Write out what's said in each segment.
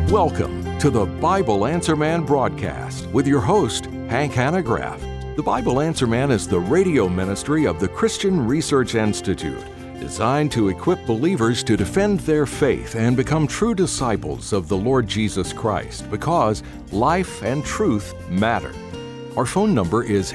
Welcome to the Bible Answer Man broadcast with your host, Hank Hanegraaff. The Bible Answer Man is the radio ministry of the Christian Research Institute, designed to equip believers to defend their faith and become true disciples of the Lord Jesus Christ, because life and truth matter. Our phone number is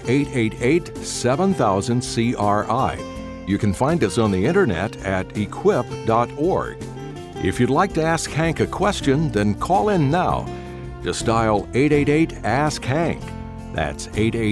888-7000-CRI. You can find us on the internet at equip.org. If you'd like to ask Hank a question, then call in now. Just dial 888-ASK-HANK. That's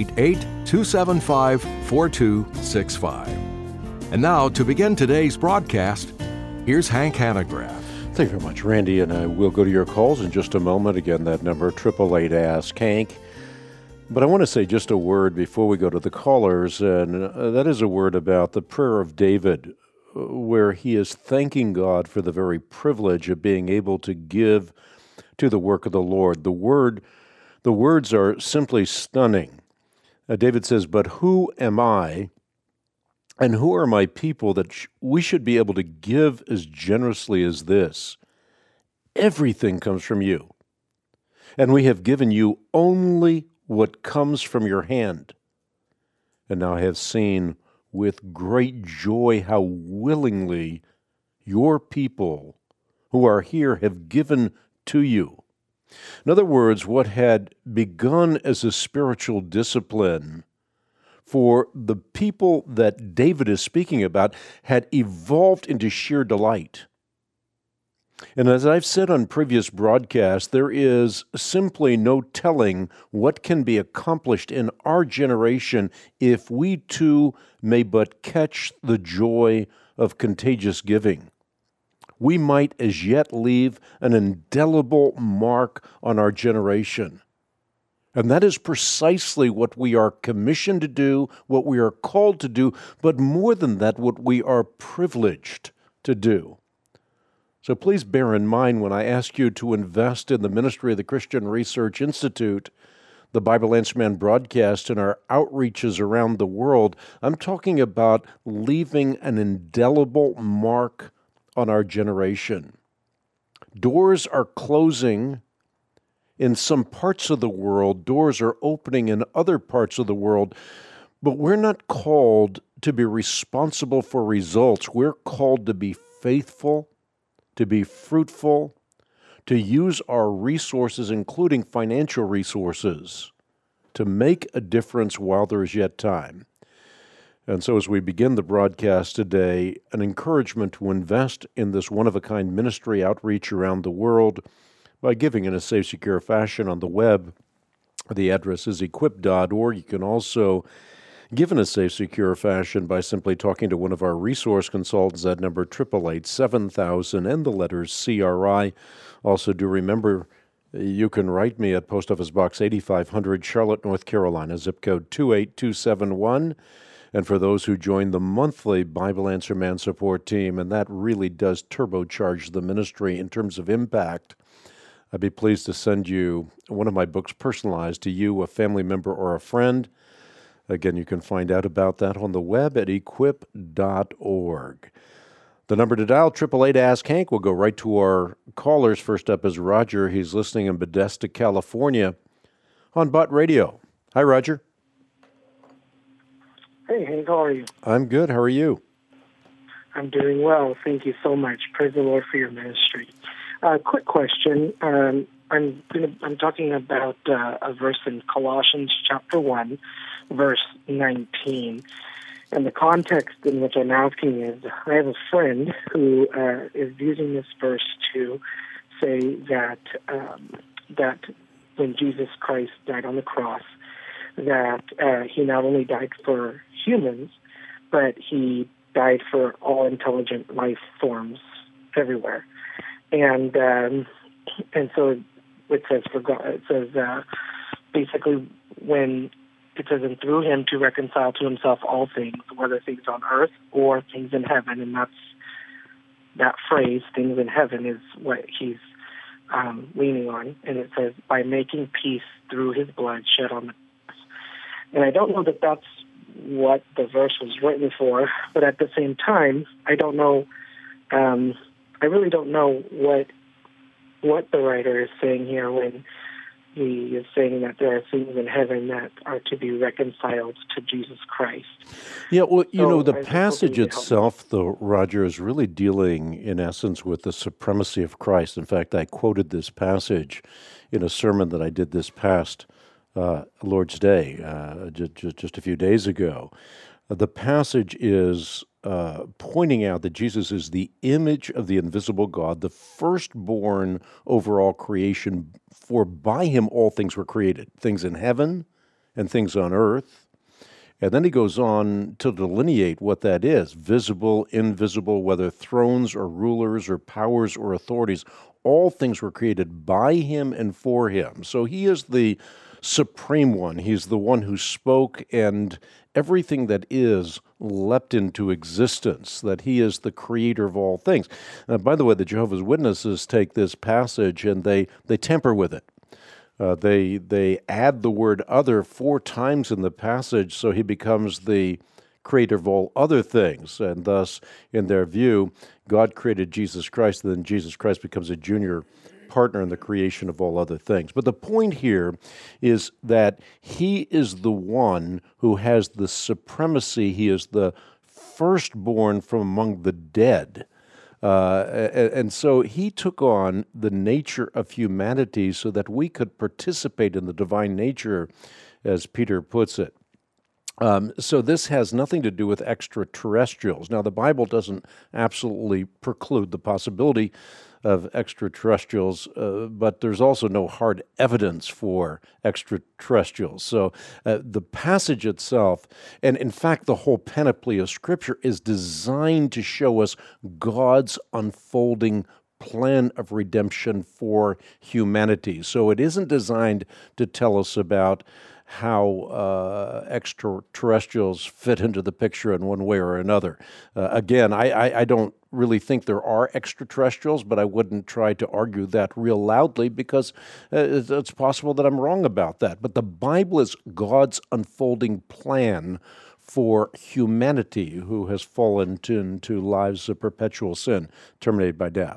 888-275-4265. And now, to begin today's broadcast, here's Hank Hanegraaff. Thank you very much, Randy, and I will go to your calls in just a moment. Again, that number, 888-ASK-HANK. But I want to say just a word before we go to the callers, and that is a word about the prayer of David, where he is thanking God for the very privilege of being able to give to the work of the Lord. The words are simply stunning. David says, "But who am I, and who are my people that we should be able to give as generously as this? Everything comes from you, and we have given you only what comes from your hand. And now I have seen with great joy how willingly your people who are here have given to you." In other words, what had begun as a spiritual discipline for the people that David is speaking about had evolved into sheer delight. And as I've said on previous broadcasts, there is simply no telling what can be accomplished in our generation if we too may but catch the joy of contagious giving. We might as yet leave an indelible mark on our generation. And that is precisely what we are commissioned to do, what we are called to do, but more than that, what we are privileged to do. So please bear in mind when I ask you to invest in the ministry of the Christian Research Institute, the Bible Answer Man broadcast, and our outreaches around the world, I'm talking about leaving an indelible mark on our generation. Doors are closing in some parts of the world. Doors are opening in other parts of the world. But we're not called to be responsible for results. We're called to be faithful, to be fruitful, to use our resources, including financial resources, to make a difference while there is yet time. And so as we begin the broadcast today, an encouragement to invest in this one-of-a-kind ministry outreach around the world by giving in a safe, secure fashion on the web. The address is equip.org. You can also give in a safe, secure fashion by simply talking to one of our resource consultants at number 888-7000 and the letters CRI. Also, do remember, you can write me at Post Office Box 8500, Charlotte, North Carolina, zip code 28271. And for those who join the monthly Bible Answer Man support team, and that really does turbocharge the ministry in terms of impact, I'd be pleased to send you one of my books personalized to you, a family member, or a friend. Again, you can find out about that on the web at equip.org. The number to dial, 888-ASK-HANK. We'll go right to our callers. First up is Roger. He's listening in Bethesda, California on Bott Radio. Hi, Roger. Hey, Hank, how are you? I'm good. How are you? I'm doing well. Thank you so much. Praise the Lord for your ministry. Quick question. I'm talking about a verse in Colossians chapter 1, verse 19. And the context in which I'm asking is, I have a friend who is using this verse to say that when Jesus Christ died on the cross, that he not only died for humans, but he died for all intelligent life forms everywhere. And so it says for God, it says basically when it says, and through him to reconcile to himself all things, whether things on earth or things in heaven. And that phrase, things in heaven, is what he's leaning on. And it says, by making peace through his blood shed on the cross. And I don't know that that's what the verse was written for, but at the same time, I don't know, I really don't know what what the writer is saying here when he is saying that there are things in heaven that are to be reconciled to Jesus Christ. Yeah, well, the I was passage hoping to help. itself, though, Roger, is really dealing, in essence, with the supremacy of Christ. In fact, I quoted this passage in a sermon that I did this past Lord's Day, just a few days ago. The passage is pointing out that Jesus is the image of the invisible God, the firstborn over all creation, for by him all things were created, things in heaven and things on earth. And then he goes on to delineate what that is, visible, invisible, whether thrones or rulers or powers or authorities. All things were created by him and for him. So he is the supreme one. He's the one who spoke, and everything that is leapt into existence, that he is the creator of all things. By the way, the Jehovah's Witnesses take this passage and they tamper with it. They add the word other 4 times in the passage, so he becomes the creator of all other things. And thus, in their view, God created Jesus Christ, and then Jesus Christ becomes a junior partner in the creation of all other things. But the point here is that he is the one who has the supremacy. He is the firstborn from among the dead. And so he took on the nature of humanity so that we could participate in the divine nature, as Peter puts it. So this has nothing to do with extraterrestrials. Now, the Bible doesn't absolutely preclude the possibility of extraterrestrials, but there's also no hard evidence for extraterrestrials. So the passage itself, and in fact the whole panoply of Scripture, is designed to show us God's unfolding plan of redemption for humanity. So it isn't designed to tell us about how extraterrestrials fit into the picture in one way or another. Again, I don't really think there are extraterrestrials, but I wouldn't try to argue that real loudly because it's possible that I'm wrong about that. But the Bible is God's unfolding plan for humanity who has fallen into lives of perpetual sin, terminated by death.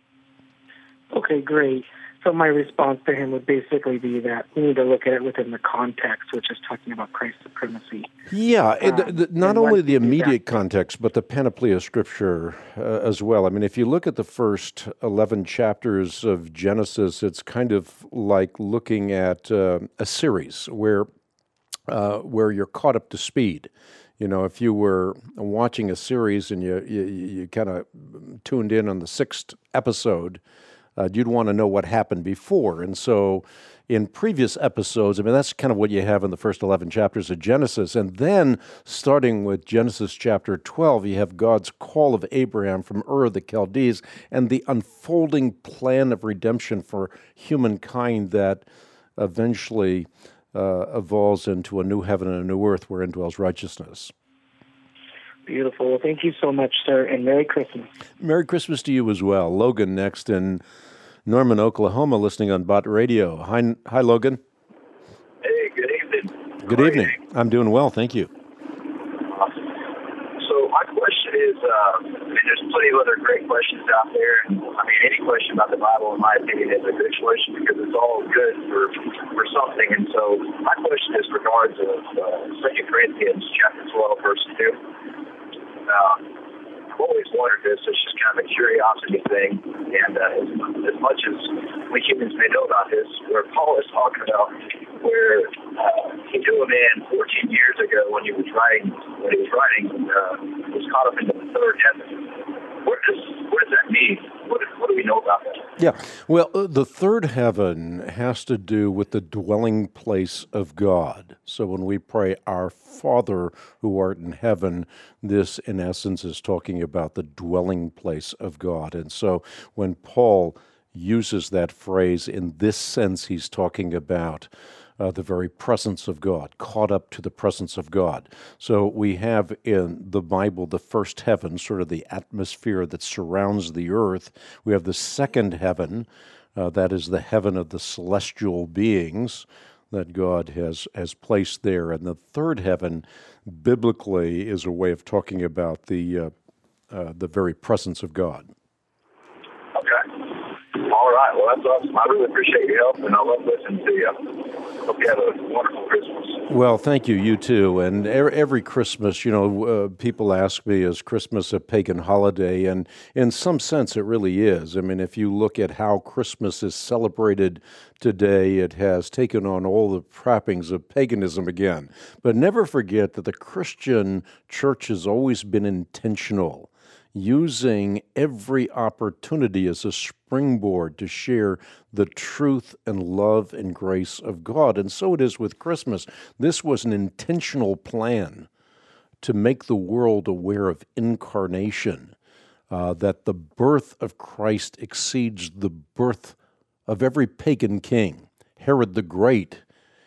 Okay, great. So my response to him would basically be that we need to look at it within the context, which is talking about Christ's supremacy. Yeah, not only the immediate context, but the panoply of Scripture as well. I mean, if you look at the first 11 chapters of Genesis, it's kind of like looking at a series where you're caught up to speed. You know, if you were watching a series and you kind of tuned in on the 6th episode, you'd want to know what happened before. And so in previous episodes, I mean, that's kind of what you have in the first 11 chapters of Genesis. And then starting with Genesis chapter 12, you have God's call of Abraham from Ur of the Chaldees and the unfolding plan of redemption for humankind that eventually evolves into a new heaven and a new earth wherein dwells righteousness. Beautiful. Well, thank you so much, sir, and Merry Christmas. Merry Christmas to you as well. Logan next in Norman, Oklahoma, listening on Bot Radio. Hi, Logan. Hey, good evening. Good evening. I'm doing well, thank you. Awesome. So my question is, there's plenty of other great questions out there. Any question about the Bible, in my opinion, is a good question because it's all good for something. And so my question is regards of 2 Corinthians chapter 12, verse 2. I've always wondered this. It's just kind of a curiosity thing. And as much as we humans may know about this, where Paul is talking about where he knew a man 14 years ago when he was writing, was caught up in the third heaven. What does that mean? What do we know about that? Yeah, well, the third heaven has to do with the dwelling place of God. So when we pray, Our Father who art in heaven, this in essence is talking about the dwelling place of God. And so when Paul uses that phrase in this sense, he's talking about the very presence of God, caught up to the presence of God. So we have in the Bible the first heaven, sort of the atmosphere that surrounds the earth. We have the second heaven, that is the heaven of the celestial beings that God has placed there. And the third heaven, biblically, is a way of talking about the very presence of God. Okay. All right. Well, that's awesome. I really appreciate your help, and I love listening to you. Hope you have a wonderful Christmas. Well, thank you. You too. And every Christmas, people ask me, is Christmas a pagan holiday? And in some sense, it really is. I mean, if you look at how Christmas is celebrated today, it has taken on all the trappings of paganism again. But never forget that the Christian church has always been intentional, using every opportunity as a springboard to share the truth and love and grace of God. And so it is with Christmas. This was an intentional plan to make the world aware of incarnation, that the birth of Christ exceeds the birth of every pagan king. Herod the Great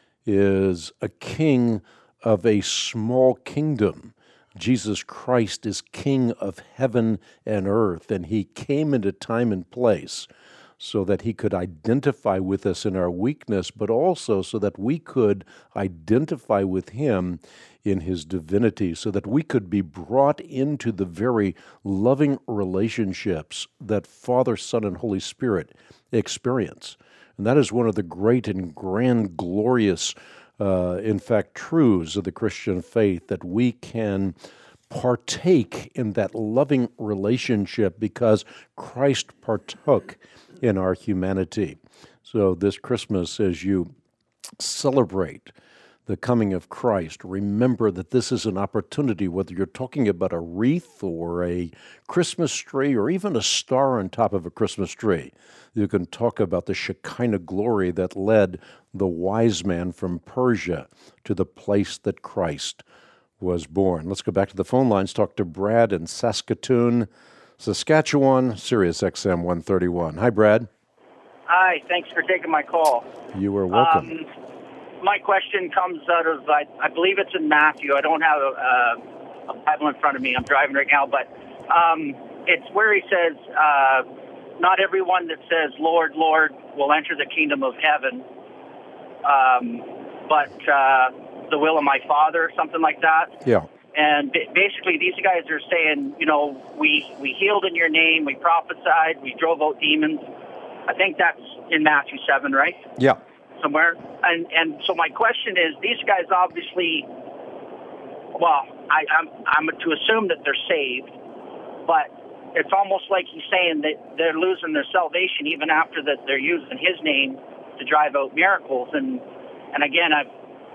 is a king of a small kingdom. Jesus Christ is King of heaven and earth, and he came into time and place so that he could identify with us in our weakness, but also so that we could identify with him in his divinity, so that we could be brought into the very loving relationships that Father, Son, and Holy Spirit experience. And that is one of the great and grand, glorious in fact, truths of the Christian faith, that we can partake in that loving relationship because Christ partook in our humanity. So this Christmas, as you celebrate the coming of Christ, remember that this is an opportunity, whether you're talking about a wreath or a Christmas tree or even a star on top of a Christmas tree. You can talk about the Shekinah glory that led the wise man from Persia to the place that Christ was born. Let's go back to the phone lines, talk to Brad in Saskatoon, Saskatchewan, Sirius XM 131. Hi, Brad. Hi, thanks for taking my call. You are welcome. My question comes out of, I believe it's in Matthew. I don't have a Bible in front of me. I'm driving right now, but it's where he says, not everyone that says, Lord, Lord, will enter the kingdom of heaven, but the will of my Father, something like that. Yeah. And basically, these guys are saying, we healed in your name, we prophesied, we drove out demons. I think that's in Matthew 7, right? Yeah. Somewhere. And so my question is, these guys obviously, well, I'm to assume that they're saved, but it's almost like he's saying that they're losing their salvation even after that they're using his name to drive out miracles. And again, I've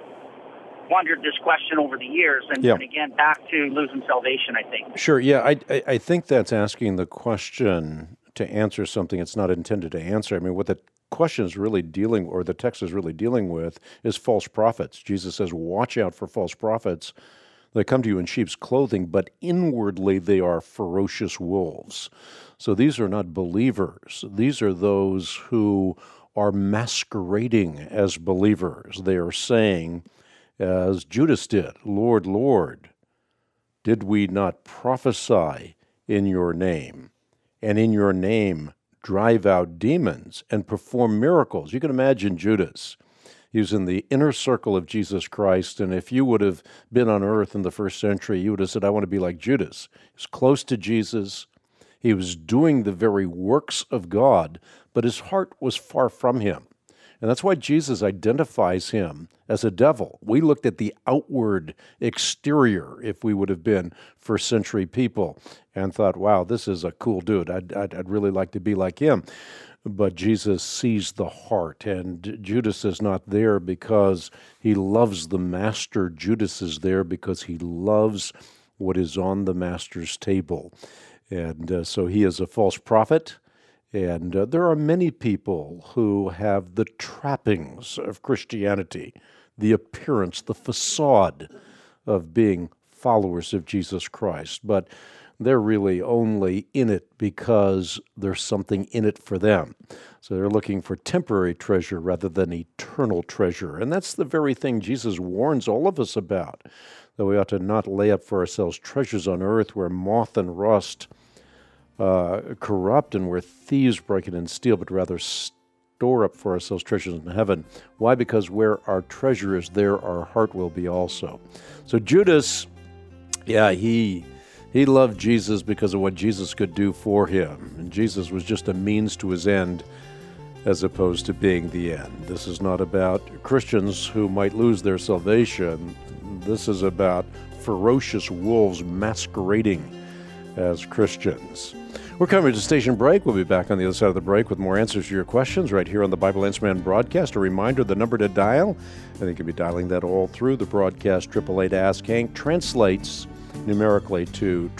wondered this question over the years, and again, back to losing salvation, I think. Sure, yeah, I think that's asking the question to answer something it's not intended to answer. I mean, what the question is really dealing, or the text is really dealing with, is false prophets. Jesus says, watch out for false prophets. They come to you in sheep's clothing, but inwardly they are ferocious wolves. So these are not believers. These are those who are masquerading as believers. They are saying, as Judas did, Lord, Lord, did we not prophesy in your name, and in your name drive out demons and perform miracles? You can imagine Judas. He was in the inner circle of Jesus Christ, and if you would have been on earth in the first century, you would have said, I want to be like Judas. He was close to Jesus. He was doing the very works of God, but his heart was far from him. And that's why Jesus identifies him as a devil. We looked at the outward exterior, if we would have been first century people, and thought, wow, this is a cool dude. I'd really like to be like him. But Jesus sees the heart, and Judas is not there because he loves the master. Judas is there because he loves what is on the master's table. And so he is a false prophet. And there are many people who have the trappings of Christianity, the appearance, the facade of being followers of Jesus Christ, but they're really only in it because there's something in it for them. So they're looking for temporary treasure rather than eternal treasure. And that's the very thing Jesus warns all of us about, that we ought to not lay up for ourselves treasures on earth where moth and rust corrupt and where thieves break in and steal, but rather store up for ourselves treasures in heaven. Why? Because where our treasure is, there our heart will be also. So Judas, he loved Jesus because of what Jesus could do for him. And Jesus was just a means to his end. as opposed to being the end. This is not about Christians who might lose their salvation. This is about ferocious wolves masquerading as Christians. We're coming to station break. We'll be back on the other side of the break with more answers to your questions right here on the Bible Answer Man broadcast. A reminder, the number to dial, and you can be dialing that all through the broadcast, 888-ASK-HANK, translates numerically to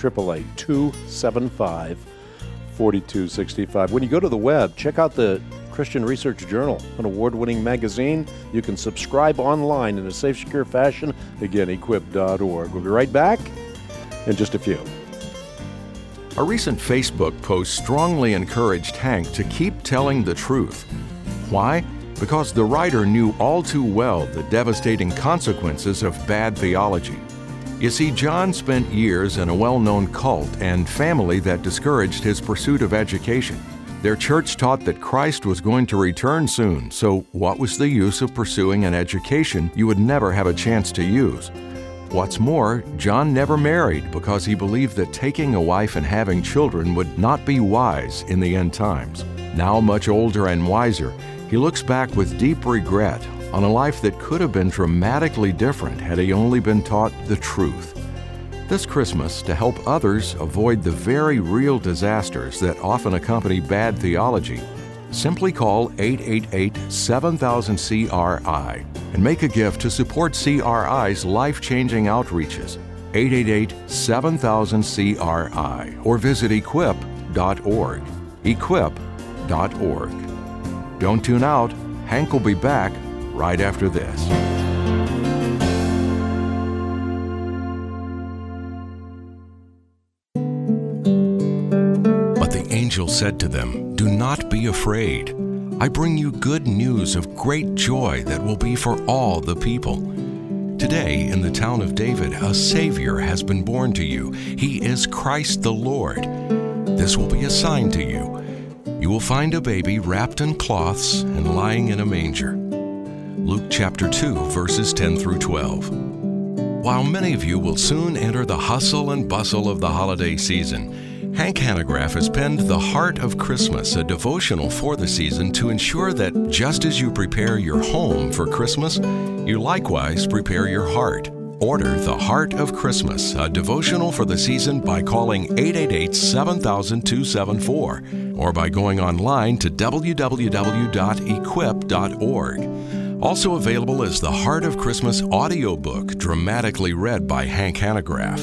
888-275-4265. When you go to the web, check out the Christian Research Journal, an award-winning magazine. You can subscribe online in a safe, secure fashion. Again, equip.org. We'll be right back in just a few. A recent Facebook post strongly encouraged Hank to keep telling the truth. Why? Because the writer knew all too well the devastating consequences of bad theology. You see, John spent years in a well-known cult and family that discouraged his pursuit of education. Their church taught that Christ was going to return soon, so what was the use of pursuing an education you would never have a chance to use? What's more, John never married because he believed that taking a wife and having children would not be wise in the end times. Now much older and wiser, he looks back with deep regret on a life that could have been dramatically different had he only been taught the truth. This Christmas, to help others avoid the very real disasters that often accompany bad theology, simply call 888-7000-CRI and make a gift to support CRI's life-changing outreaches. 888-7000-CRI or visit equip.org. Equip.org. Don't tune out. Hank will be back right after this. But the angel said to them, "Do not be afraid. I bring you good news of great joy that will be for all the people. Today, in the town of David, a Savior has been born to you. He is Christ the Lord. This will be a sign to you. You will find a baby wrapped in cloths and lying in a manger." Luke chapter 2, verses 10 through 12. While many of you will soon enter the hustle and bustle of the holiday season, Hank Hanegraaff has penned The Heart of Christmas, a devotional for the season to ensure that just as you prepare your home for Christmas, you likewise prepare your heart. Order The Heart of Christmas, a devotional for the season by calling 888-7000-274 or by going online to www.equip.org. Also available is The Heart of Christmas audiobook, dramatically read by Hank Hanegraaff.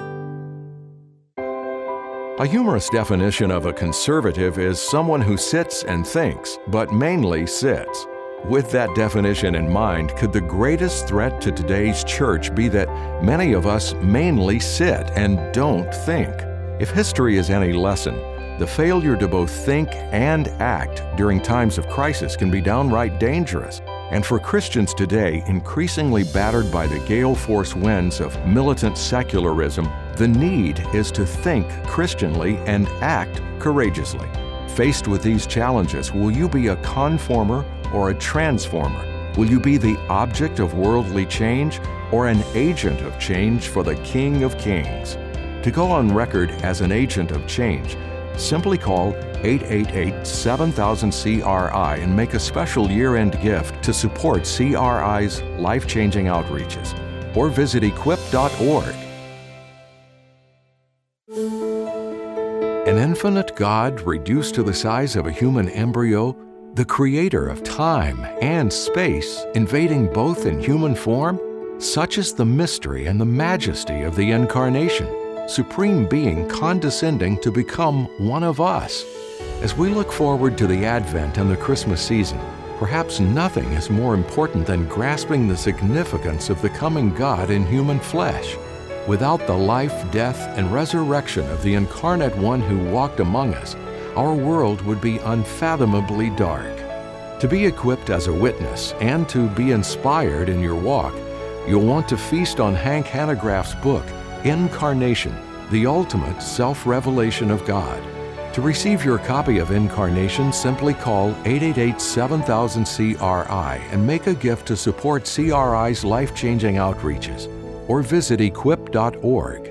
A humorous definition of a conservative is someone who sits and thinks, but mainly sits. With that definition in mind, could the greatest threat to today's church be that many of us mainly sit and don't think? If history is any lesson, the failure to both think and act during times of crisis can be downright dangerous. And for Christians today, increasingly battered by the gale force winds of militant secularism, the need is to think Christianly and act courageously. Faced with these challenges, will you be a conformer or a transformer? Will you be the object of worldly change or an agent of change for the King of Kings? To go on record as an agent of change, simply call 888-7000-CRI and make a special year-end gift to support CRI's life-changing outreaches. Or visit equip.org. An infinite God reduced to the size of a human embryo, the creator of time and space invading both in human form? Such is the mystery and the majesty of the Incarnation, Supreme Being condescending to become one of us. As we look forward to the Advent and the Christmas season, perhaps nothing is more important than grasping the significance of the coming God in human flesh. Without the life, death, and resurrection of the incarnate one who walked among us, our world would be unfathomably dark. To be equipped as a witness and to be inspired in your walk, you'll want to feast on Hank Hanegraaff's book, Incarnation, the Ultimate Self-Revelation of God. To receive your copy of Incarnation, simply call 888-7000-CRI and make a gift to support CRI's life-changing outreaches, or visit equip.org.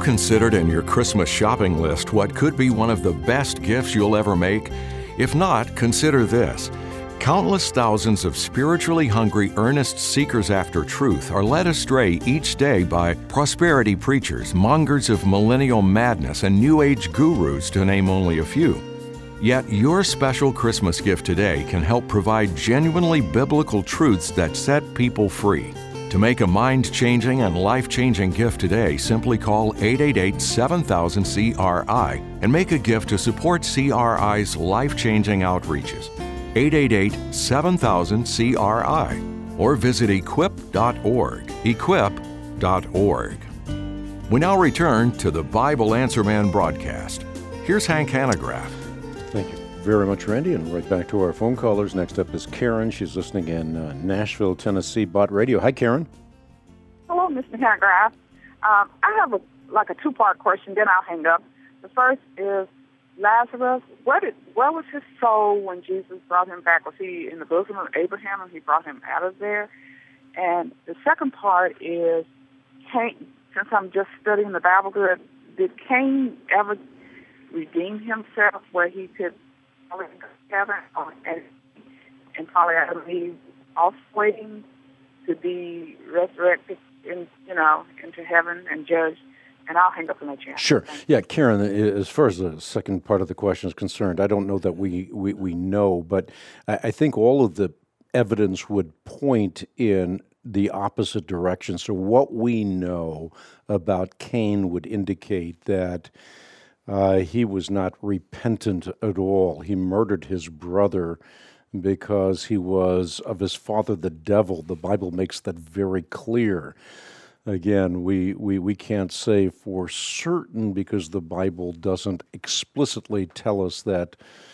considered in your Christmas shopping list what could be one of the best gifts you'll ever make? If not, consider this. Countless thousands of spiritually hungry, earnest seekers after truth are led astray each day by prosperity preachers, mongers of millennial madness, and New Age gurus, to name only a few. Yet your special Christmas gift today can help provide genuinely biblical truths that set people free. To make a mind-changing and life-changing gift today, simply call 888-7000-CRI and make a gift to support CRI's life-changing outreaches. 888-7000-CRI or visit equip.org. Equip.org. We now return to the Bible Answer Man broadcast. Here's Hank Hanegraaff. Thank you very much, Randy. And right back to our phone callers. Next up is Karen. She's listening in Nashville, Tennessee, Bott Radio. Hi, Karen. Hello, Mr. Hanegraaff. I have a two-part question, then I'll hang up. The first is Lazarus. Where was his soul when Jesus brought him back? Was he in the bosom of Abraham and he brought him out of there? And the second part is, Cain, since I'm just studying the Bible good, did Cain ever redeem himself where he could go to heaven and probably Adam and Eve also waiting to be resurrected into heaven and judged? And I'll hang up and let you answer. Sure. Yeah, Karen, as far as the second part of the question is concerned, I don't know that we know, but I think all of the evidence would point in the opposite direction. So what we know about Cain would indicate that he was not repentant at all. He murdered his brother because he was of his father, the devil. The Bible makes that very clear. Again, we can't say for certain because the Bible doesn't explicitly tell us that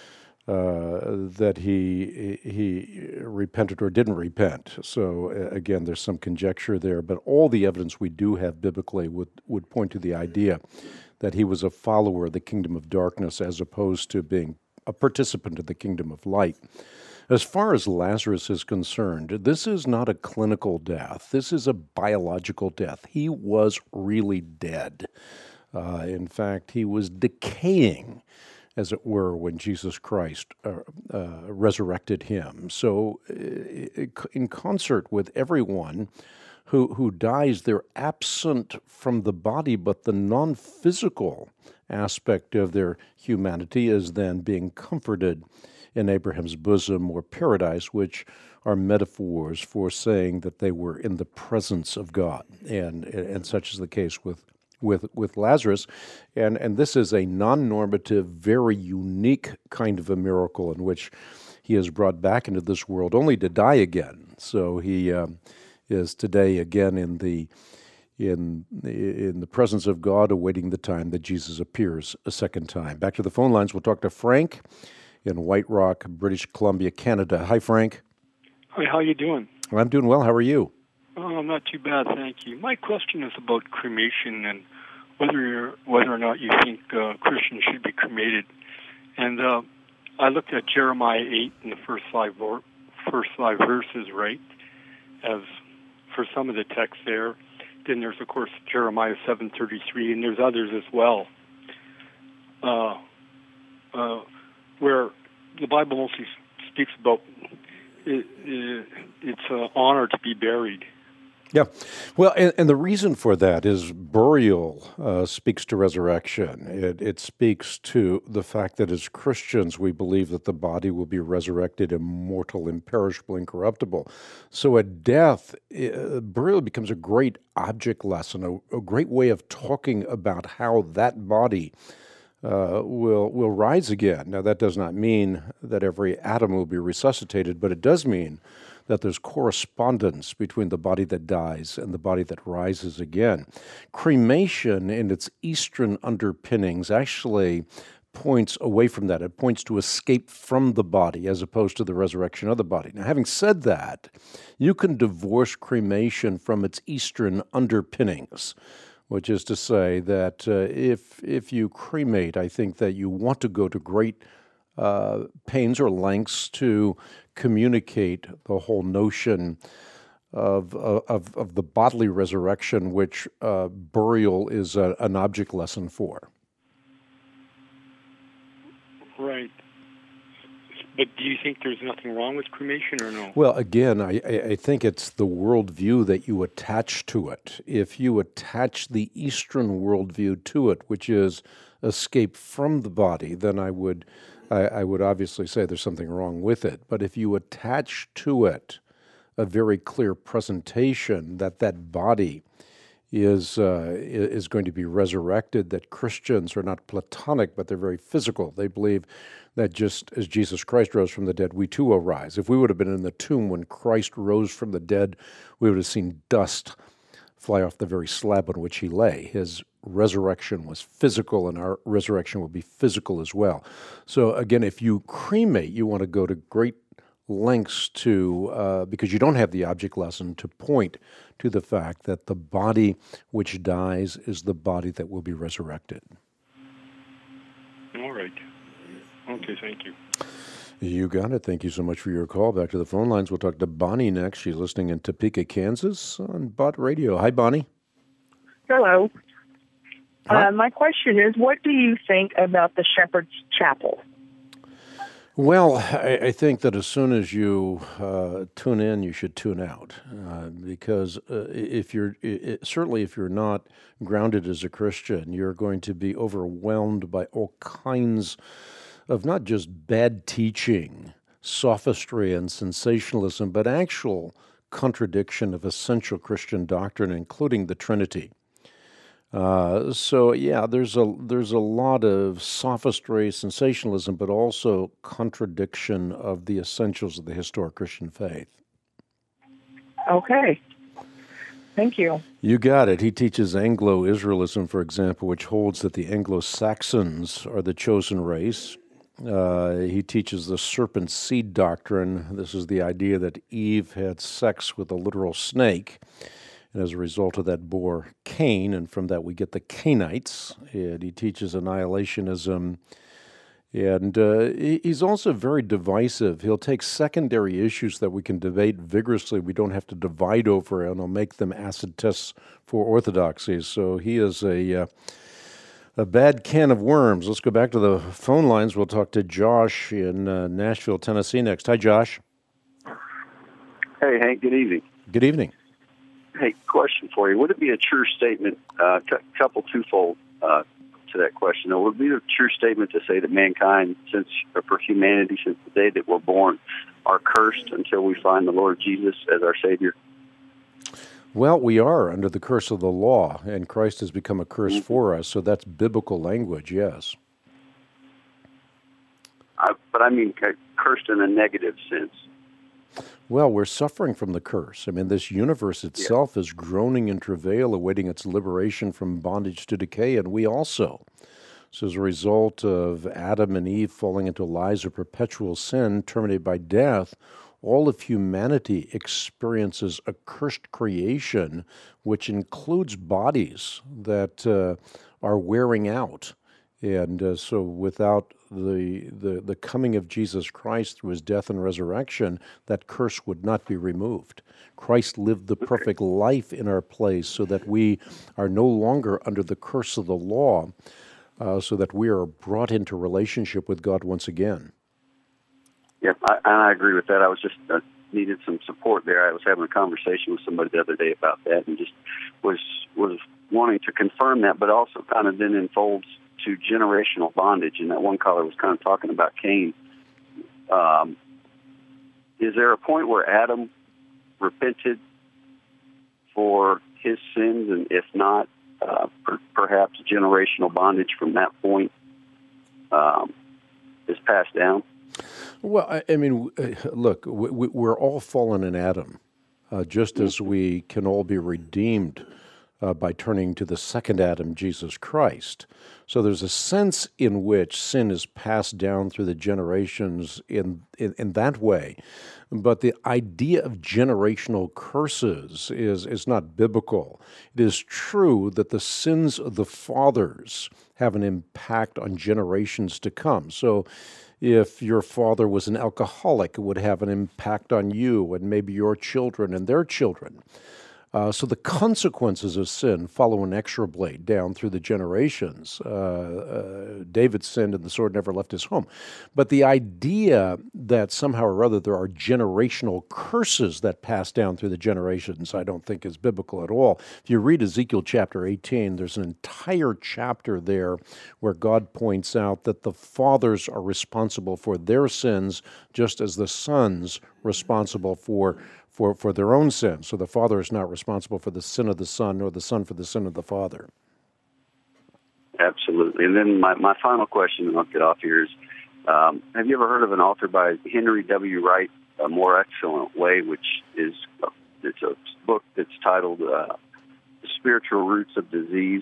he repented or didn't repent. So again, there's some conjecture there, but all the evidence we do have biblically would point to the idea that he was a follower of the kingdom of darkness as opposed to being a participant of the kingdom of light. As far as Lazarus is concerned, this is not a clinical death. This is a biological death. He was really dead. In fact, he was decaying, as it were, when Jesus Christ resurrected him. So in concert with everyone who dies, they're absent from the body, but the non-physical aspect of their humanity is then being comforted in Abraham's bosom or paradise, which are metaphors for saying that they were in the presence of God, and such is the case with Lazarus, and this is a non-normative, very unique kind of a miracle in which he is brought back into this world only to die again. So he is today again in the presence of God, awaiting the time that Jesus appears a second time. Back to the phone lines. We'll talk to Frank in White Rock, British Columbia, Canada. Hi, Frank. Hi, how you doing? I'm doing well. How are you? Oh, I'm not too bad, thank you. My question is about cremation and whether or not you think Christians should be cremated. And I looked at Jeremiah 8 in the first five verses, right, as for some of the text there. Then there's, of course, Jeremiah 7:33, and there's others as well, where the Bible mostly speaks about it's an honor to be buried. Yeah. Well, and the reason for that is burial speaks to resurrection. It speaks to the fact that as Christians, we believe that the body will be resurrected, immortal, imperishable, incorruptible. So at death, burial becomes a great object lesson, a great way of talking about how that body will rise again. Now, that does not mean that every atom will be resuscitated, but it does mean that there's correspondence between the body that dies and the body that rises again. Cremation, in its Eastern underpinnings, actually points away from that. It points to escape from the body as opposed to the resurrection of the body. Now, having said that, you can divorce cremation from its Eastern underpinnings, which is to say that if you cremate, I think that you want to go to great pains or lengths to communicate the whole notion of the bodily resurrection, which burial is an object lesson for. Right. But do you think there's nothing wrong with cremation or no? Well, again, I think it's the worldview that you attach to it. If you attach the Eastern worldview to it, which is escape from the body, then I would obviously say there's something wrong with it. But if you attach to it a very clear presentation that body is going to be resurrected, that Christians are not Platonic, but they're very physical. They believe that just as Jesus Christ rose from the dead, we too will rise. If we would have been in the tomb when Christ rose from the dead, we would have seen dust fly off the very slab on which he lay. His resurrection was physical, and our resurrection will be physical as well. So again, if you cremate, you want to go to great lengths to, because you don't have the object lesson, to point to the fact that the body which dies is the body that will be resurrected. All right. Okay, thank you. You got it. Thank you so much for your call. Back to the phone lines. We'll talk to Bonnie next. She's listening in Topeka, Kansas on Bott Radio. Hi, Bonnie. Hello. Hi. My question is, what do you think about the Shepherd's Chapel? Well, I think that as soon as you tune in, you should tune out, because certainly if you're not grounded as a Christian, you're going to be overwhelmed by all kinds of not just bad teaching, sophistry, and sensationalism, but actual contradiction of essential Christian doctrine, including the Trinity. So yeah, there's a lot of sophistry, sensationalism, but also contradiction of the essentials of the historic Christian faith. Okay. Thank you. You got it. He teaches Anglo-Israelism, for example, which holds that the Anglo-Saxons are the chosen race. He teaches the serpent seed doctrine. This is the idea that Eve had sex with a literal snake, and as a result of that bore Cain, and from that we get the Cainites. And he teaches annihilationism. And he's also very divisive. He'll take secondary issues that we can debate vigorously. We don't have to divide over, and he'll make them acid tests for orthodoxy. So he is a bad can of worms. Let's go back to the phone lines. We'll talk to Josh in Nashville, Tennessee next. Hi, Josh. Hey, Hank. Good evening. Good evening. Hey, question for you. Would it be a true statement, couple twofold to that question, though, would it be a true statement to say that mankind, for humanity, since the day that we're born, are cursed until we find the Lord Jesus as our Savior? Well, we are under the curse of the law, and Christ has become a curse for us, so that's biblical language, yes. But I mean cursed in a negative sense. Well, we're suffering from the curse. I mean, this universe itself is groaning in travail, awaiting its liberation from bondage to decay, and we also. So as a result of Adam and Eve falling into lives of perpetual sin, terminated by death, all of humanity experiences a cursed creation, which includes bodies that are wearing out. And so without the coming of Jesus Christ through his death and resurrection, that curse would not be removed. Christ lived the perfect life in our place so that we are no longer under the curse of the law, so that we are brought into relationship with God once again. Yep, I agree with that. I was just needed some support there. I was having a conversation with somebody the other day about that, and just was wanting to confirm that, but also kind of then unfolds to generational bondage. And that one caller was kind of talking about Cain. Is there a point where Adam repented for his sins, and if not, perhaps generational bondage from that point is passed down? Well, I mean, look, we're all fallen in Adam, just as we can all be redeemed by turning to the second Adam, Jesus Christ. So there's a sense in which sin is passed down through the generations in that way. But the idea of generational curses is not biblical. It is true that the sins of the fathers have an impact on generations to come. So If your father was an alcoholic, it would have an impact on you and maybe your children and their children. So the consequences of sin follow inexorably down through the generations. David sinned and the sword never left his home. But the idea that somehow or other there are generational curses that pass down through the generations, I don't think is biblical at all. If you read Ezekiel chapter 18, there's an entire chapter there where God points out that the fathers are responsible for their sins just as the sons responsible for their own sin. So the father is not responsible for the sin of the son, nor the son for the sin of the father. Absolutely. And then my final question, and I'll get off here, is have you ever heard of an author by Henry W. Wright, A More Excellent Way, which is it's a book that's titled The Spiritual Roots of Disease?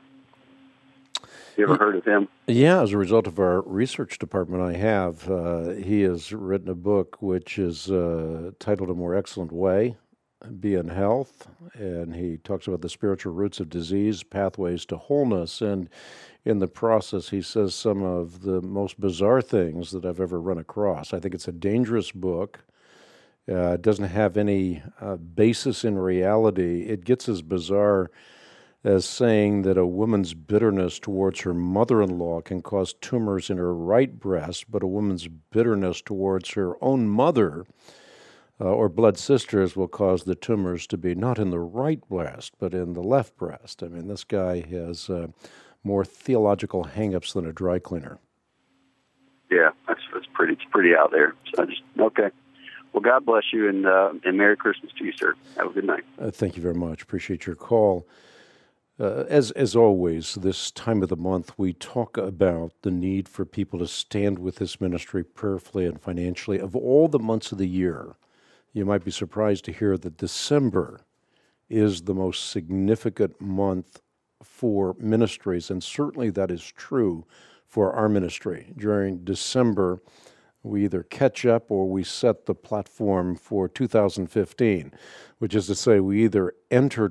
You ever heard of him? Yeah, as a result of our research department, I have. He has written a book which is titled A More Excellent Way, Be in Health, and he talks about the spiritual roots of disease, pathways to wholeness, and in the process, he says some of the most bizarre things that I've ever run across. I think it's a dangerous book. It doesn't have any basis in reality. It gets as bizarre as saying that a woman's bitterness towards her mother-in-law can cause tumors in her right breast, but a woman's bitterness towards her own mother or blood sisters will cause the tumors to be not in the right breast, but in the left breast. I mean, this guy has more theological hang-ups than a dry cleaner. Yeah, it's pretty out there. So okay. Well, God bless you, and Merry Christmas to you, sir. Have a good night. Thank you very much. Appreciate your call. As always, this time of the month, we talk about the need for people to stand with this ministry prayerfully and financially. Of all the months of the year, you might be surprised to hear that December is the most significant month for ministries, and certainly that is true for our ministry. During December, we either catch up or we set the platform for 2015, which is to say we either enter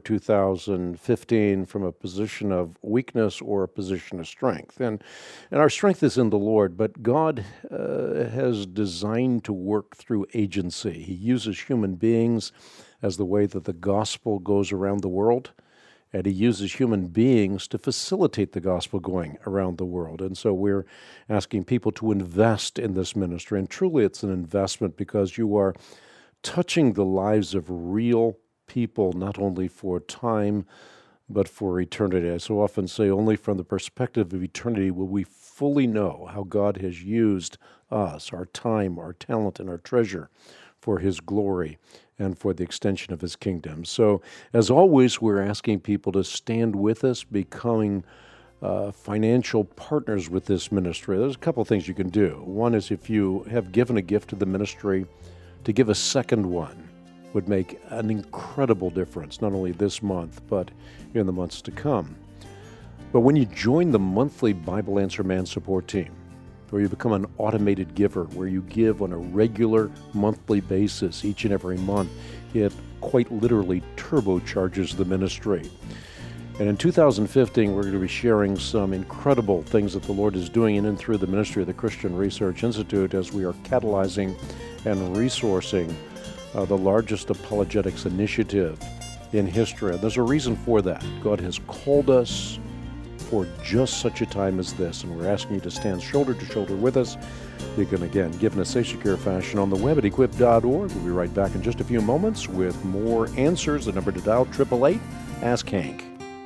2015 from a position of weakness or a position of strength. And our strength is in the Lord, but God has designed to work through agency. He uses human beings as the way that the gospel goes around the world, and he uses human beings to facilitate the gospel going around the world. And so we're asking people to invest in this ministry. And truly it's an investment because you are touching the lives of real people, not only for time, but for eternity. I so often say only from the perspective of eternity will we fully know how God has used us, our time, our talent, and our treasure for his glory and for the extension of his kingdom. So, as always, we're asking people to stand with us, becoming financial partners with this ministry. There's a couple of things you can do. One is if you have given a gift to the ministry, to give a second one would make an incredible difference, not only this month, but in the months to come. But when you join the monthly Bible Answer Man support team, or you become an automated giver where you give on a regular monthly basis each and every month, it quite literally turbocharges the ministry. And in 2015, we're going to be sharing some incredible things that the Lord is doing in and through the ministry of the Christian Research Institute as we are catalyzing and resourcing the largest apologetics initiative in history. And there's a reason for that. God has called us for just such a time as this, and we're asking you to stand shoulder to shoulder with us. You can, again, give in a safe, secure fashion on the web at equip.org. We'll be right back in just a few moments with more answers. The number to dial, 888-ASK-HANK.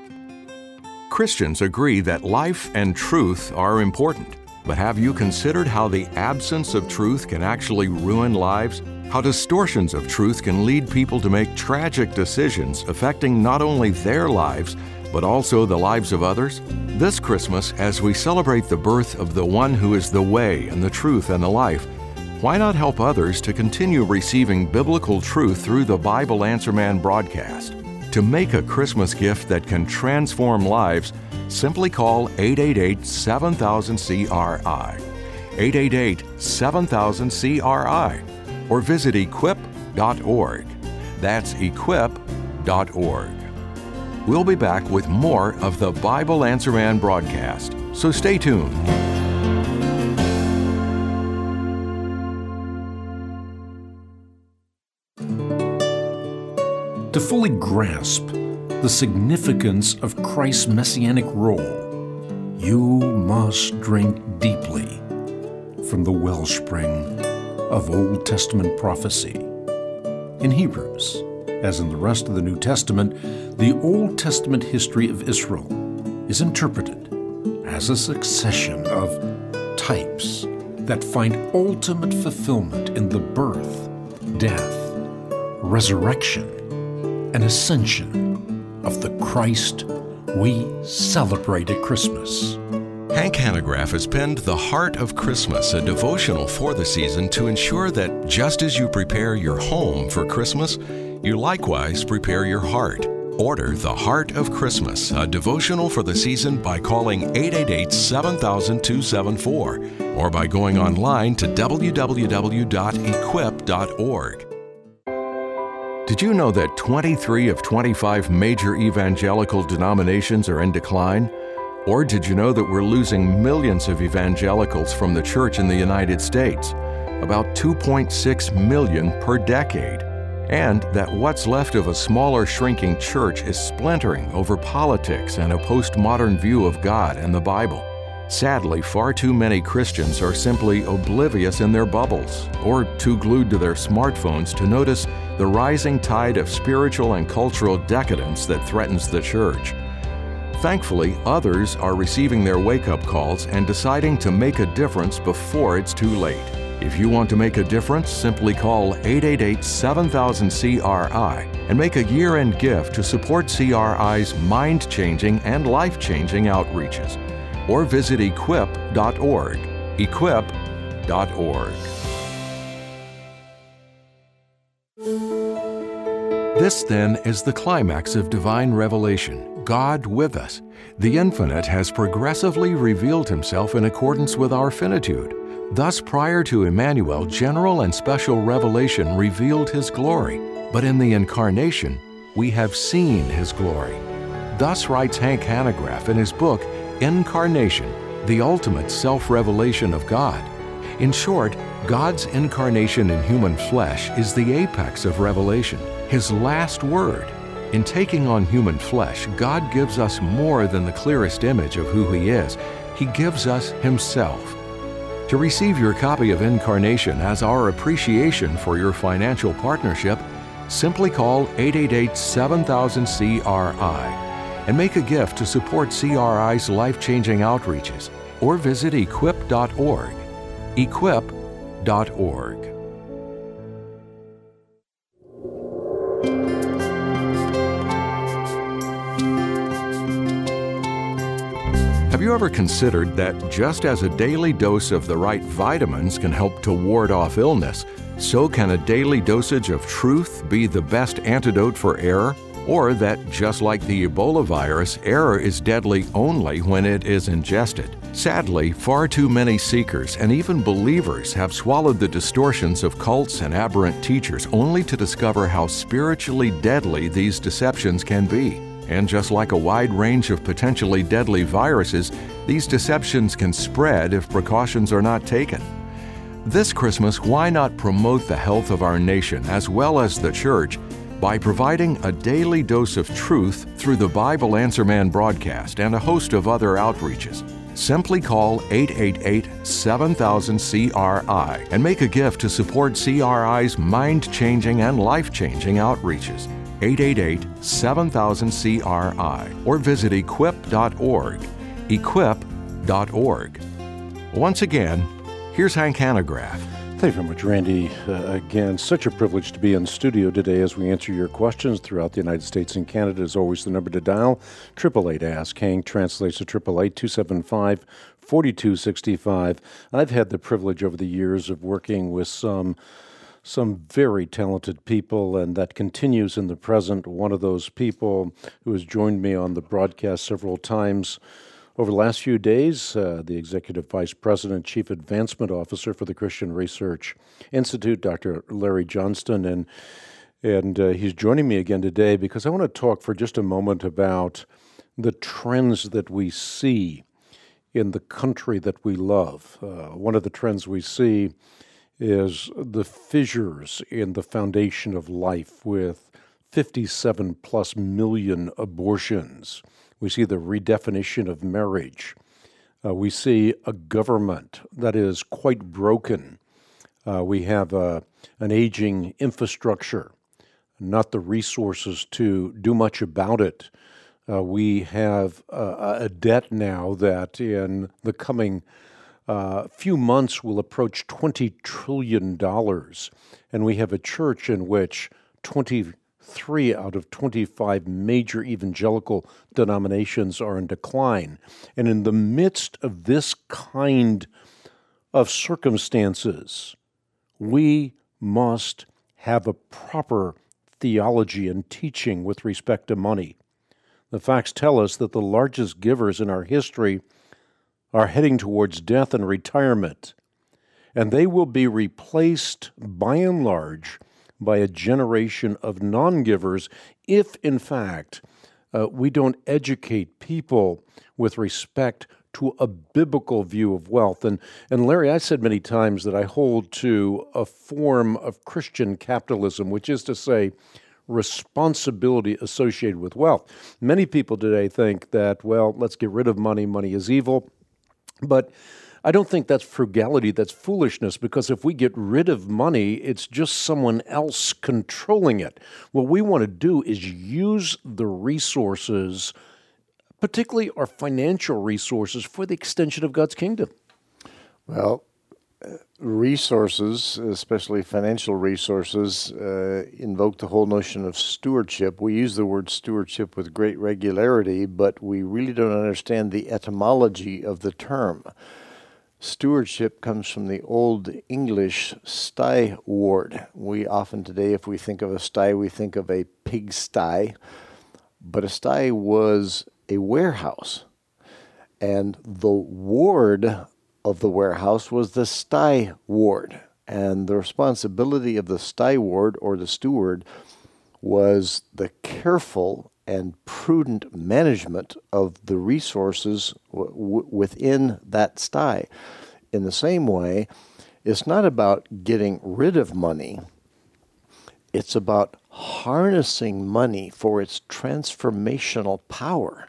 Christians agree that life and truth are important, but have you considered how the absence of truth can actually ruin lives? How distortions of truth can lead people to make tragic decisions affecting not only their lives, but also the lives of others? This Christmas, as we celebrate the birth of the one who is the way and the truth and the life, why not help others to continue receiving biblical truth through the Bible Answer Man broadcast? To make a Christmas gift that can transform lives, simply call 888-7000-CRI, 888-7000-CRI, or visit equip.org. That's equip.org. We'll be back with more of the Bible Answer Man broadcast, so stay tuned. To fully grasp the significance of Christ's messianic role, you must drink deeply from the wellspring of Old Testament prophecy. In Hebrews, as in the rest of the New Testament, the Old Testament history of Israel is interpreted as a succession of types that find ultimate fulfillment in the birth, death, resurrection, and ascension of the Christ we celebrate at Christmas. Hank Hanegraaff has penned The Heart of Christmas, a devotional for the season to ensure that just as you prepare your home for Christmas, you likewise prepare your heart. Order The Heart of Christmas, a devotional for the season by calling 888-7000-274 or by going online to www.equip.org. Did you know that 23 of 25 major evangelical denominations are in decline? Or did you know that we're losing millions of evangelicals from the church in the United States, about 2.6 million per decade? And that what's left of a smaller, shrinking church is splintering over politics and a postmodern view of God and the Bible. Sadly, far too many Christians are simply oblivious in their bubbles or too glued to their smartphones to notice the rising tide of spiritual and cultural decadence that threatens the church. Thankfully, others are receiving their wake-up calls and deciding to make a difference before it's too late. If you want to make a difference, simply call 888-7000-CRI and make a year-end gift to support CRI's mind-changing and life-changing outreaches. Or visit equip.org. Equip.org. This, then, is the climax of divine revelation, God with us. The Infinite has progressively revealed Himself in accordance with our finitude. Thus, prior to Emmanuel, general and special revelation revealed His glory, but in the Incarnation, we have seen His glory. Thus writes Hank Hanegraaff in his book, Incarnation, the Ultimate Self-Revelation of God. In short, God's incarnation in human flesh is the apex of revelation, His last word. In taking on human flesh, God gives us more than the clearest image of who He is. He gives us Himself. To receive your copy of Incarnation as our appreciation for your financial partnership, simply call 888-7000-CRI and make a gift to support CRI's life-changing outreaches, or visit equip.org. Equip.org. Have you ever considered that just as a daily dose of the right vitamins can help to ward off illness, so can a daily dosage of truth be the best antidote for error? Or that, just like the Ebola virus, error is deadly only when it is ingested? Sadly, far too many seekers and even believers have swallowed the distortions of cults and aberrant teachers only to discover how spiritually deadly these deceptions can be. And just like a wide range of potentially deadly viruses, these deceptions can spread if precautions are not taken. This Christmas, why not promote the health of our nation as well as the church by providing a daily dose of truth through the Bible Answer Man broadcast and a host of other outreaches? Simply call 888-7000-CRI and make a gift to support CRI's mind-changing and life-changing outreaches. 888-7000-CRI or visit equip.org. Equip.org. Once again, here's Hank Hanegraaff. Thank you very much, Randy. Again, such a privilege to be in studio today as we answer your questions throughout the United States and Canada. As always, the number to dial, 888-ASK-HANK, translates to 888-275-4265. I've had the privilege over the years of working with some very talented people, and that continues in the present. One of those people who has joined me on the broadcast several times over the last few days, the Executive Vice President, Chief Advancement Officer for the Christian Research Institute, Dr. Larry Johnston, and he's joining me again today because I want to talk for just a moment about the trends that we see in the country that we love. One of the trends we see is the fissures in the foundation of life, with 57 plus million abortions. We see the redefinition of marriage. We see a government that is quite broken. We have an aging infrastructure, not the resources to do much about it. We have a debt now that in the coming few months will approach $20 trillion. And we have a church in which 23 out of 25 major evangelical denominations are in decline. And in the midst of this kind of circumstances, we must have a proper theology and teaching with respect to money. The facts tell us that the largest givers in our history are heading towards death and retirement, and they will be replaced by and large by a generation of non-givers if, in fact, we don't educate people with respect to a biblical view of wealth. And Larry, I said many times that I hold to a form of Christian capitalism, which is to say responsibility associated with wealth. Many people today think that, well, let's get rid of money. Money is evil. But I don't think that's frugality, that's foolishness, because if we get rid of money, it's just someone else controlling it. What we want to do is use the resources, particularly our financial resources, for the extension of God's kingdom. Well, resources, especially financial resources, invoke the whole notion of stewardship. We use the word stewardship with great regularity, but we really don't understand the etymology of the term. Stewardship comes from the Old English styward. We often today, if we think of a sty, we think of a pigsty, but a sty was a warehouse, and the ward of the warehouse was the styward, and the responsibility of the styward or the steward was the careful and prudent management of the resources within that sty. In the same way, it's not about getting rid of money. It's about harnessing money for its transformational power.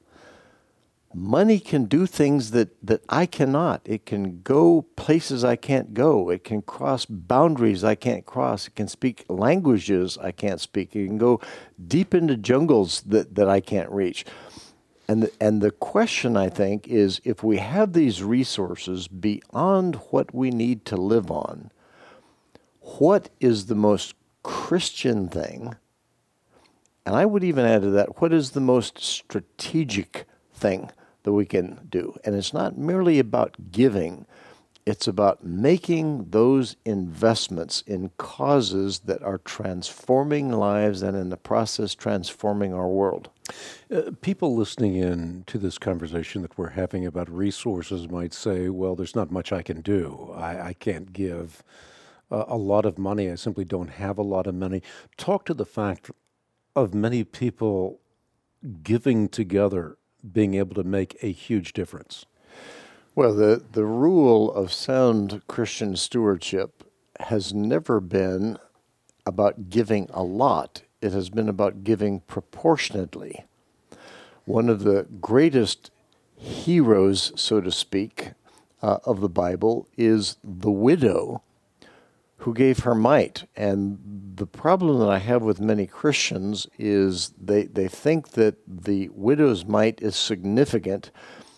Money can do things that I cannot. It can go places I can't go. It can cross boundaries I can't cross. It can speak languages I can't speak. It can go deep into jungles that I can't reach. And the question, I think, is if we have these resources beyond what we need to live on, what is the most Christian thing? And I would even add to that, what is the most strategic thing that we can do? And it's not merely about giving. It's about making those investments in causes that are transforming lives and in the process transforming our world. People listening in to this conversation that we're having about resources might say, well, there's not much I can do. I can't give a lot of money. I simply don't have a lot of money. Talk to the fact of many people giving together being able to make a huge difference. Well, the rule of sound Christian stewardship has never been about giving a lot. It has been about giving proportionately. One of the greatest heroes, so to speak, of the Bible is the widow who gave her mite. And the problem that I have with many Christians is they think that the widow's mite is significant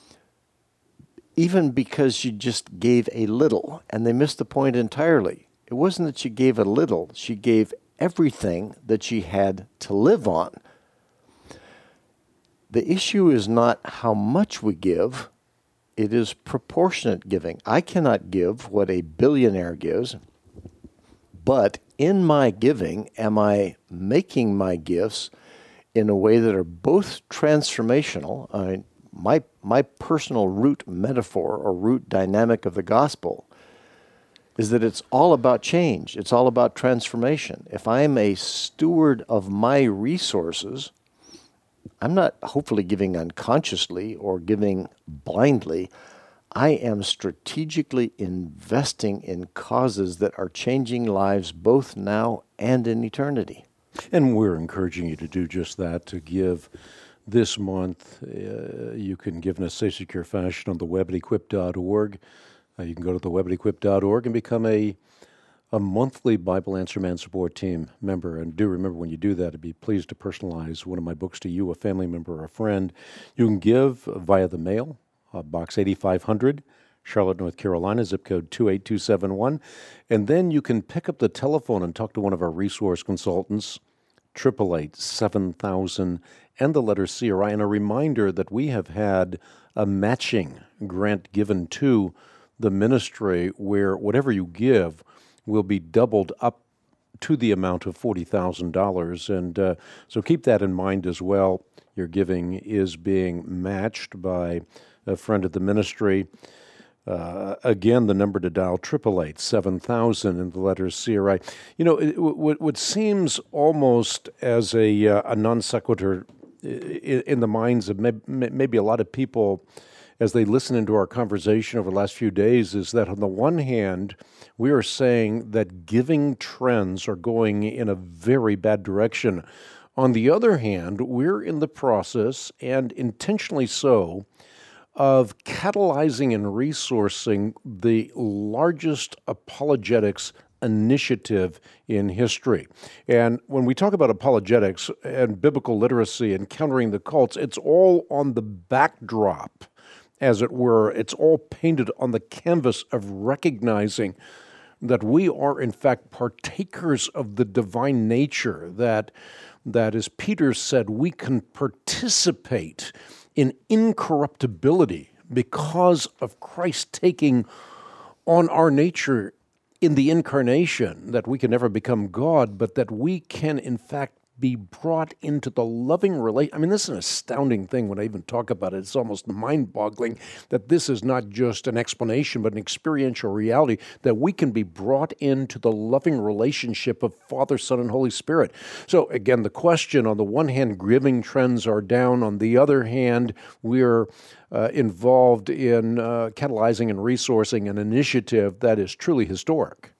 even because she just gave a little, and they missed the point entirely. It wasn't that she gave a little, she gave everything that she had to live on. The issue is not how much we give, it is proportionate giving. I cannot give what a billionaire gives, but in my giving, am I making my gifts in a way that are both transformational? My personal root metaphor or root dynamic of the gospel is that it's all about change. It's all about transformation. If I'm a steward of my resources, I'm not hopefully giving unconsciously or giving blindly. I am strategically investing in causes that are changing lives both now and in eternity. And we're encouraging you to do just that, to give this month. You can give in a safe, secure fashion on the web at equip.org. You can go to the web at equip.org and become a monthly Bible Answer Man support team member. And do remember, when you do that, I'd be pleased to personalize one of my books to you, a family member or a friend. You can give via the mail, Box 8500, Charlotte, North Carolina, zip code 28271. And then you can pick up the telephone and talk to one of our resource consultants, 888-7000, and the letter CRI. And a reminder that we have had a matching grant given to the ministry where whatever you give will be doubled up to the amount of $40,000. And so keep that in mind as well. Your giving is being matched by a friend of the ministry. Again, the number to dial, 888-7000, and the letters CRI. You know, what seems almost as a non sequitur in the minds of maybe a lot of people as they listen into our conversation over the last few days is that on the one hand, we are saying that giving trends are going in a very bad direction. On the other hand, we're in the process, and intentionally so, of catalyzing and resourcing the largest apologetics initiative in history. And when we talk about apologetics and biblical literacy and countering the cults, it's all on the backdrop, as it were. It's all painted on the canvas of recognizing that we are, in fact, partakers of the divine nature, that as Peter said, we can participate in incorruptibility because of Christ taking on our nature in the incarnation, that we can never become God, but that we can, in fact, be brought into the loving relation. I mean, this is an astounding thing when I even talk about it. It's almost mind-boggling that this is not just an explanation, but an experiential reality, that we can be brought into the loving relationship of Father, Son, and Holy Spirit. So again, the question, on the one hand, giving trends are down. On the other hand, we're involved in catalyzing and resourcing an initiative that is truly historic.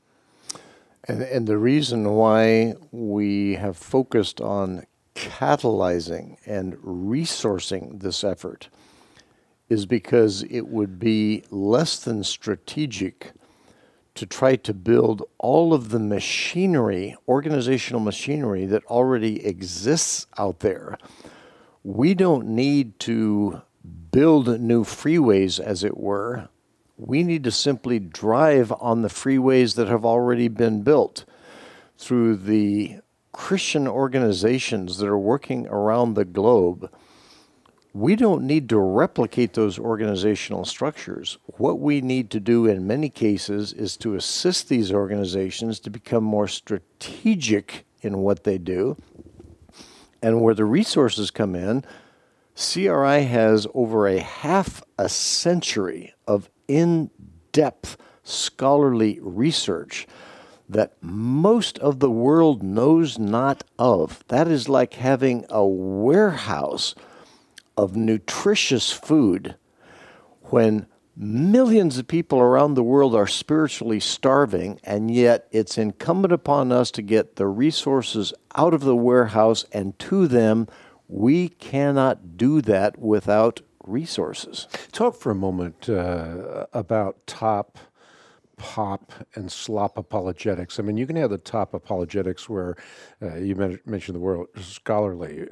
And the reason why we have focused on catalyzing and resourcing this effort is because it would be less than strategic to try to build all of the machinery, organizational machinery that already exists out there. We don't need to build new freeways, as it were. We need to simply drive on the freeways that have already been built through the Christian organizations that are working around the globe. We don't need to replicate those organizational structures. What we need to do in many cases is to assist these organizations to become more strategic in what they do. And where the resources come in, CRI has over a half a century of in-depth scholarly research that most of the world knows not of. That is like having a warehouse of nutritious food when millions of people around the world are spiritually starving, and yet it's incumbent upon us to get the resources out of the warehouse and to them. We cannot do that without resources. Talk for a moment about top, pop, and slop apologetics. I mean, you can have the top apologetics where you mentioned the word scholarly.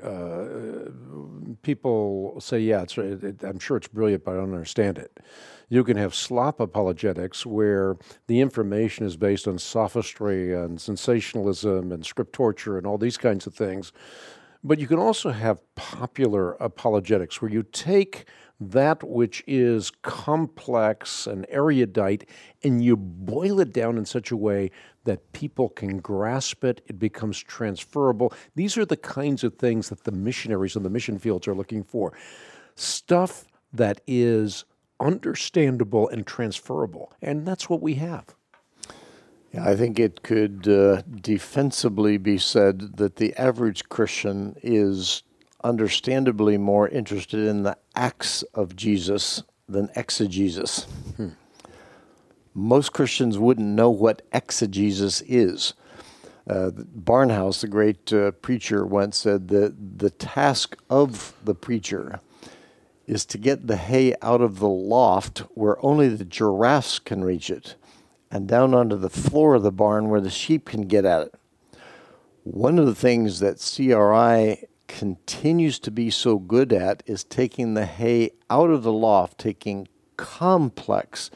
People say, yeah, I'm sure it's brilliant, but I don't understand it. You can have slop apologetics where the information is based on sophistry and sensationalism and script torture and all these kinds of things. But you can also have popular apologetics where you take that which is complex and erudite and you boil it down in such a way that people can grasp it. It becomes transferable. These are the kinds of things that the missionaries in the mission fields are looking for. Stuff that is understandable and transferable. And that's what we have. I think it could defensibly be said that the average Christian is understandably more interested in the acts of Jesus than exegesis. Most Christians wouldn't know what exegesis is. Barnhouse, the great preacher, once said that the task of the preacher is to get the hay out of the loft where only the giraffes can reach it, and down onto the floor of the barn where the sheep can get at it. One of the things that CRI continues to be so good at is taking the hay out of the loft, taking complex,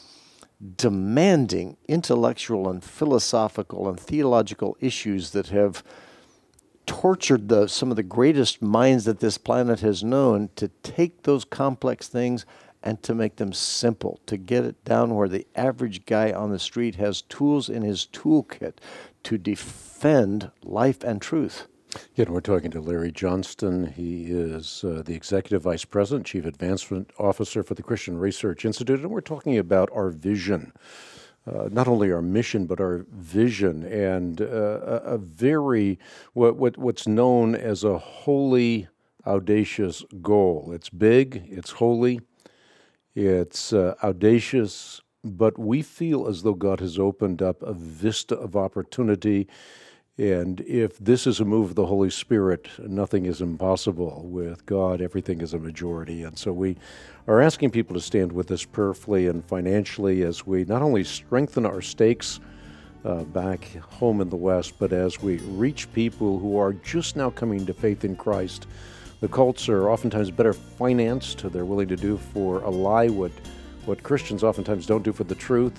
demanding intellectual and philosophical and theological issues that have tortured some of the greatest minds that this planet has known, to take those complex things and to make them simple, to get it down where the average guy on the street has tools in his toolkit to defend life and truth. Again, we're talking to Larry Johnston. He is the Executive Vice President, Chief Advancement Officer for the Christian Research Institute, and we're talking about our vision. Not only our mission, but our vision, and a very, what's known as a holy, audacious goal. It's big, it's holy, it's audacious, but we feel as though God has opened up a vista of opportunity. And if this is a move of the Holy Spirit, nothing is impossible. With God, everything is a majority. And so we are asking people to stand with us prayerfully and financially as we not only strengthen our stakes back home in the West, but as we reach people who are just now coming to faith in Christ. The cults are oftentimes better financed. They're willing to do for a lie what Christians oftentimes don't do for the truth.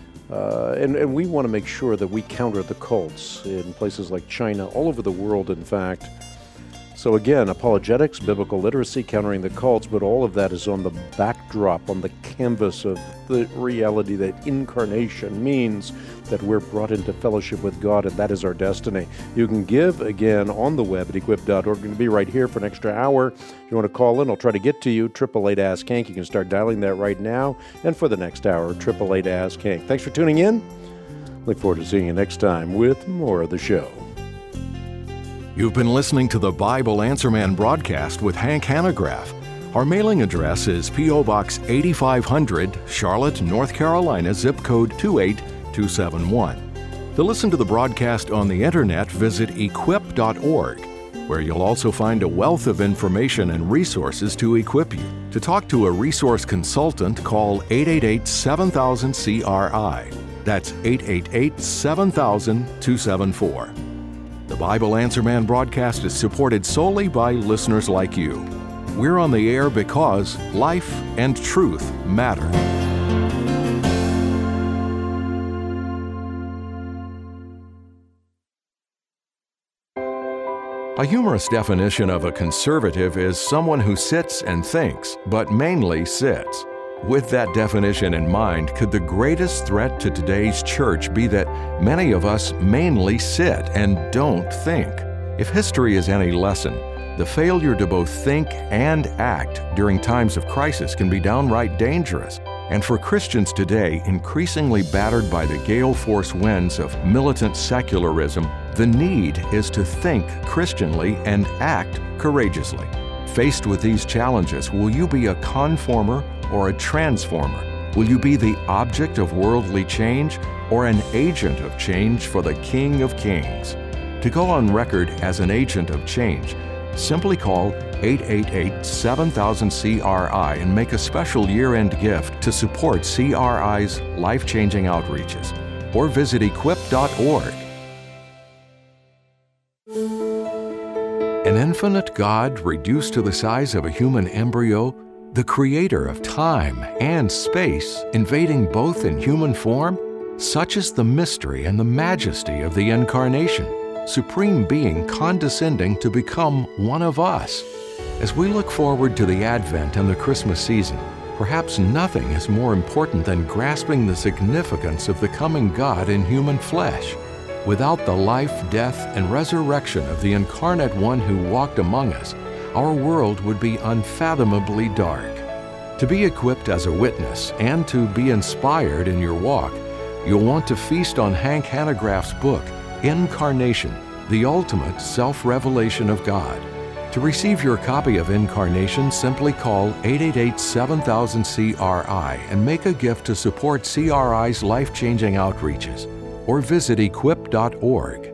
And we want to make sure that we counter the cults in places like China, all over the world, in fact. So again, apologetics, biblical literacy, countering the cults, but all of that is on the backdrop, on the canvas of the reality that incarnation means that we're brought into fellowship with God, and that is our destiny. You can give, again, on the web at equip.org. We're going to be right here for an extra hour. If you want to call in, I'll try to get to you, 888-ASK-HANK. You can start dialing that right now. And for the next hour, 888-ASK-HANK. Thanks for tuning in. Look forward to seeing you next time with more of the show. You've been listening to the Bible Answer Man broadcast with Hank Hanegraaff. Our mailing address is P.O. Box 8500, Charlotte, North Carolina, zip code 28271. To listen to the broadcast on the internet, visit equip.org, where you'll also find a wealth of information and resources to equip you. To talk to a resource consultant, call 888-7000-CRI. That's 888-7000-274. The Bible Answer Man broadcast is supported solely by listeners like you. We're on the air because life and truth matter. A humorous definition of a conservative is someone who sits and thinks, but mainly sits. With that definition in mind, could the greatest threat to today's church be that many of us mainly sit and don't think? If history is any lesson, the failure to both think and act during times of crisis can be downright dangerous. And for Christians today, increasingly battered by the gale force winds of militant secularism, the need is to think Christianly and act courageously. Faced with these challenges, will you be a conformer or a transformer? Will you be the object of worldly change or an agent of change for the King of Kings? To go on record as an agent of change, simply call 888-7000-CRI and make a special year-end gift to support CRI's life-changing outreaches, or visit equip.org. An infinite God reduced to the size of a human embryo, the creator of time and space invading both in human form? Such is the mystery and the majesty of the Incarnation, Supreme Being condescending to become one of us. As we look forward to the Advent and the Christmas season, perhaps nothing is more important than grasping the significance of the coming God in human flesh. Without the life, death, and resurrection of the Incarnate One who walked among us, our world would be unfathomably dark. To be equipped as a witness and to be inspired in your walk, you'll want to feast on Hank Hanegraaff's book, Incarnation, the Ultimate Self-Revelation of God. To receive your copy of Incarnation, simply call 888-7000-CRI and make a gift to support CRI's life-changing outreaches, or visit equip.org.